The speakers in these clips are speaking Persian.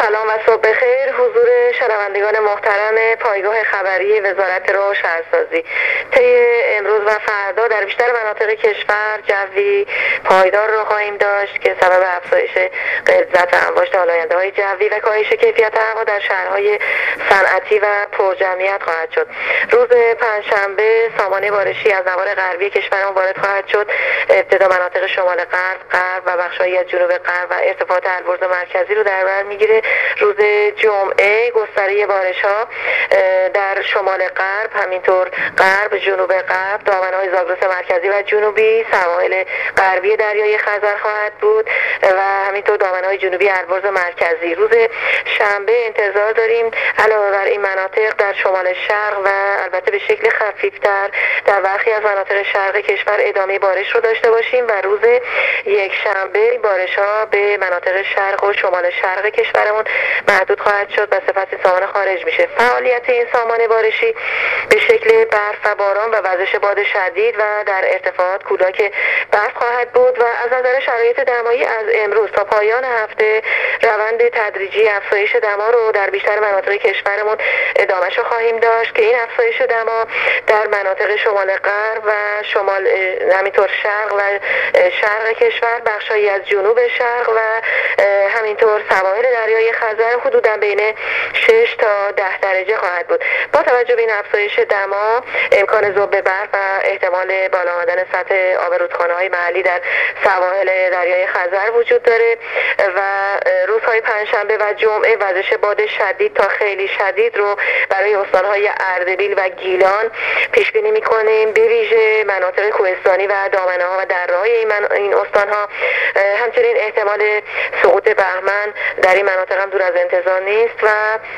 سلام و صبح بخیر. حضور شنوندگان محترم پایگاه خبری وزارت راه و شهرسازی. طی امروز و فردا در بیشتر مناطق کشور جوی پایدار را خواهیم داشت که سبب افزایش غلظت و انباشت آلاینده‌های جوی و کاهش کیفیت هوا در شهرهای صنعتی و پرجمعیت خواهد شد. روز پنجشنبه سامانه بارشی از نوار غربی کشورمان وارد خواهد شد. ابتدا مناطق شمال غرب و بخش‌هایی از جنوب غرب و ارتفاعات البرز مرکزی رو در بر میگیره. روز جمعه گستره بارش‌ها در شمال غرب، همینطور غرب، جنوب غرب، دامنه‌های زاگرس مرکزی و جنوبی، سواحل غربی دریای خزر خواهد بود و همینطور دامنه‌های جنوبی البرز مرکزی. روز شنبه انتظار داریم علاوه بر این مناطق در شمال شرق و البته به شکل خفیف‌تر در برخی از مناطق شرق کشور ادامه بارش رو داشته باشیم و روز یکشنبه بارش‌ها به مناطق شرق و شمال شرق کشورمون محدود خواهد شد و سپس این سامانه خارج میشه. فعالیت این سامانه بارشی به شکل برف و باران و وزش باد شدید و در ارتفاعات کولاک برف خواهد بود و از نظر شرایط دمایی از امروز تا پایان هفته روند تدریجی افزایش دما رو در بیشتر مناطق کشورمون ادامهش رو خواهیم داشت که این افزایش دما در مناطق شمال غرب و شمال همینطور شرق و شرق کشور، بخشایی از جنوب شرق و همینطور سواحل دریای خزر حدوداً بین 6 تا 10 درجه خواهد بود. با توجه به این افزایش دما امکان ذوب برف و احتمال بالا آمدن سطح آب رودخانه‌های محلی در سواحل دریای خزر وجود داره و روزهای پنجشنبه و جمعه وزش باد شدید تا خیلی شدید رو برای استان‌های اردبیل و گیلان پیش بینی می‌کنیم، به ویژه مناطق کوهستانی و دامنه‌ها و دره‌های این استان‌ها. همچنین احتمال سقوط بهمن در این مناطق هم دور از انتظار نیست و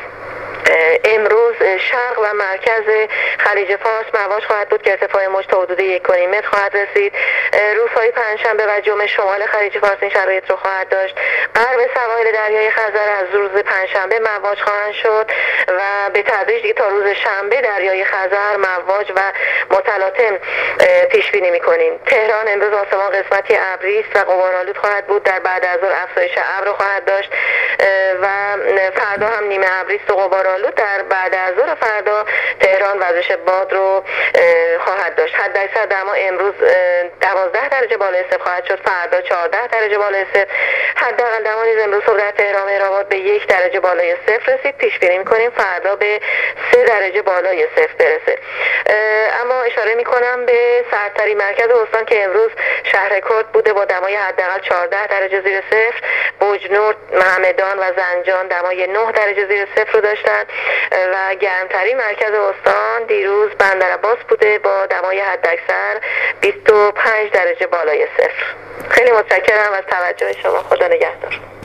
امروز شرق و مرکز خلیج فارس مواج خواهد بود که ارتفاع موج تا حدود 1.5 متر خواهد رسید. روزهای پنجشنبه و جمعه شمال خلیج فارس این شرایط رو خواهد داشت. غرب سواحل دریای خزر از روز پنجشنبه مواج خواهند شد و به تدریج دیگه تا روز شنبه دریای خزر مواج و متلاطم پیش بینی می‌کنیم. تهران امروز آسمان قسمتی ابری است و غبارآلود خواهد بود. در بعد از ظهر افزایش ابر خواهد داشت و فردا هم نیمه ابری است و غبارآلود. در بعد از ظهر فردا تهران وزش باد رو خواهد داشت. حداکثر دما امروز 12 درجه بالای صفر خواهد شد، فردا 14 درجه بالای صفر. حداقل دما نیز امروز صبح در تهران مهرآباد به 1 درجه بالای صفر رسید. پیش بینی می‌کنیم فردا به 3 درجه بالای صفر برسه. اما اشاره می‌کنم به سردترین مرکز استان که امروز شهر کرد بوده با دمای حداقل 14 درجه زیر صفر. بوجنورد، محمدان و زنجان دمای 9 درجه زیر صفر رو داشتن و گرمترین مرکز استان دیروز بندرعباس بوده با دمای حداکثر 25 درجه بالای صفر. خیلی متشکرم از توجه شما. خدا نگهدار.